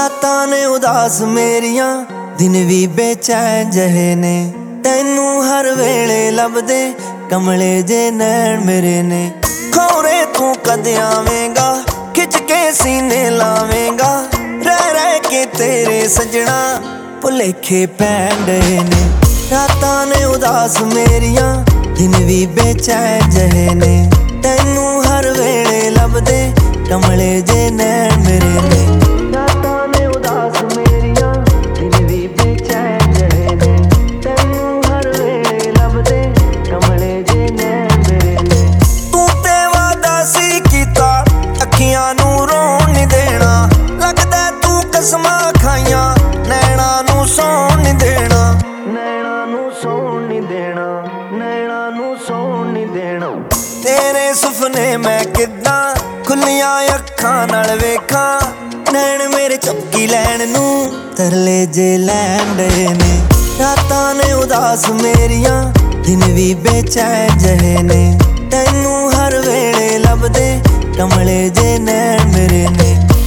ਰਾਤਾਂ ਨੇ ਉਦਾਸ ਮੇਰੀਆਂ, ਦਿਨ ਵੀ ਬੇਚੈਨ ਜਹੇ ਨੇ। ਤੈਨੂੰ ਹਰ ਵੇਲੇ ਲੱਭਦੇ ਕਮਲੇ ਜੇ ਨੈਣ ਮੇਰੇ ਨੇ। ਖੌਰੇ ਤੂੰ ਕਦ ਆਵੇਂਗਾ, ਖਿੱਚ ਕੇ ਸੀਨੇ ਲਾਵੇਂਗਾ। ਰਹਿ ਕੇ ਤੇਰੇ ਸੱਜਣਾ ਭੁਲੇਖੇ ਪੈਣ ਡਏ ਨੇ। ਰਾਤਾਂ ਨੇ ਉਦਾਸ ਮੇਰੀਆਂ, ਦਿਨ ਵੀ ਬੇਚੈਨ ਜਹੇ ਨੇ। ਤੈਨੂੰ ਹਰ ਵੇਲੇ ਲੱਭਦੇ ਕਮਲੇ ਜੇ ਨੈਣ ਮੇਰੇ ਨੇ। ਰਾਤਾਂ ਨੇ ਉਦਾਸ ਮੇਰੀਆਂ, ਦਿਨ ਵੀ ਬੇਚੈਨ ਜਹੇ ਨੇ। ਤੈਨੂੰ ਹਰ ਵੇਲੇ ਲੱਭਦੇ ਕਮਲੇ ਜੇ ਨੈਣ ਮੇਰੇ ਨੇ। ਤੂੰ ਤੇ ਵਾਦਾ ਸੀ ਕੀਤਾ, ਅੱਖੀਆਂ ਨੂੰ ਰੋਣ ਨੀ ਦੇਣਾ। ਲੱਗਦਾ ਤੂੰ ਕਸਮਾਂ ਖਾਈਆਂ, ਨੈਣਾਂ ਨੂੰ ਸੌਣ ਨੀ ਦੇਣਾ। ਨੈਣਾਂ ਨੂੰ ਸੌਣ ਨੀ ਦੇਣਾ, ਨੈਣਾਂ ਨੂੰ ਸੌਣ ਨੀ ਦੇਣਾ। ਤੇਰੇ ਸੁਪਨੇ ਮੈਂ ਕਿੱਦਾਂ ਖੁੱਲੀਆਂ ਅੱਖਾਂ ਨਾਲ ਵੇਖਾਂ। ਨੈਣ ਮੇਰੇ ਝਪਕੀ ਲੈਣ ਨੂੰ ਤਰਲੇ ਜੇ ਲੈਣ ਡਏ ਨੇ। ਰਾਤਾਂ ਨੇ ਉਦਾਸ ਮੇਰੀਆਂ, ਦਿਨ ਵੀ ਬੇਚੈਨ ਜਹੇ ਨੇ। ਤੈਨੂੰ ਹਰ ਵੇਲੇ ਲੱਭਦੇ ਕਮਲੇ ਜੇ ਨੈਣ ਮੇਰੇ ਨੇ।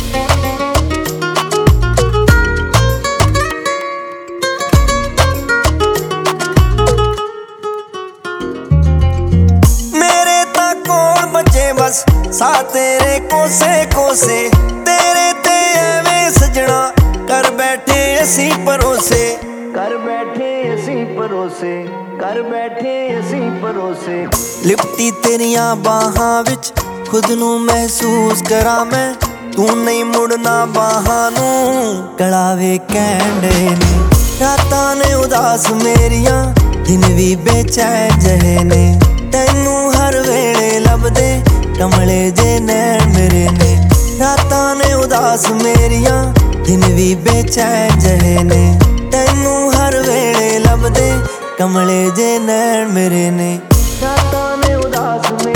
ਮੇਰੇ ਤਾਂ ਕੋਲ ਬਚੇ ਬਸ ਸਾਹ ਤੇਰੇ ਕੋਸੇ ਕੋਸੇ। ਤੇਰੇ ਤੇ ਐਵੇਂ ਸਜਣਾ ਕਰ ਬੈਠੇ ਅਸੀਂ ਭਰੋਸੇ। ਕਰ ਬੈਠੇ ਅਸੀਂ ਭਰੋਸੇ, ਕਰ ਬੈਠੇ ਅਸੀਂ ਭਰੋਸੇ। ਲਿਪਟੀ ਤੇਰੀਆਂ ਬਾਹਾਂ ਵਿੱਚ ਖੁਦ ਨੂੰ ਮਹਿਸੂਸ ਕਰਾਂ ਮੈਂ। ਤੂੰ ਨਹੀਂ ਮੁੜਨਾ ਬਾਹਾਂ ਨੂੰ, ਕਲਾਵੇ ਕਹਿਣ ਡਏ ਨੇ। ਰਾਤਾਂ ਨੇ ਉਦਾਸ ਮੇਰੀਆਂ, ਦਿਨ ਵੀ ਬੇਚੈਨ ਜਹੇ ਨੇ। ਤੈਨੂੰ ਹਰ ਵੇਲੇ ਲੱਭਦੇ ਕਮਲੇ ਜੇ ਨੈਣ ਮੇਰੇ ਨੇ। ਰਾਤਾਂ ਨੇ ਉਦਾਸ ਮੇਰੀਆਂ, ਦਿਨ ਵੀ ਬੇਚੈਨ ਜਹੇ ਨੇ। ਤੈਨੂੰ ਹਰ ਵੇਲੇ ਲੱਭਦੇ ਕਮਲੇ ਜੇ ਨੈਣ ਮੇਰੇ ਨੇ। ਰਾਤਾਂ ਨੇ ਉਦਾਸ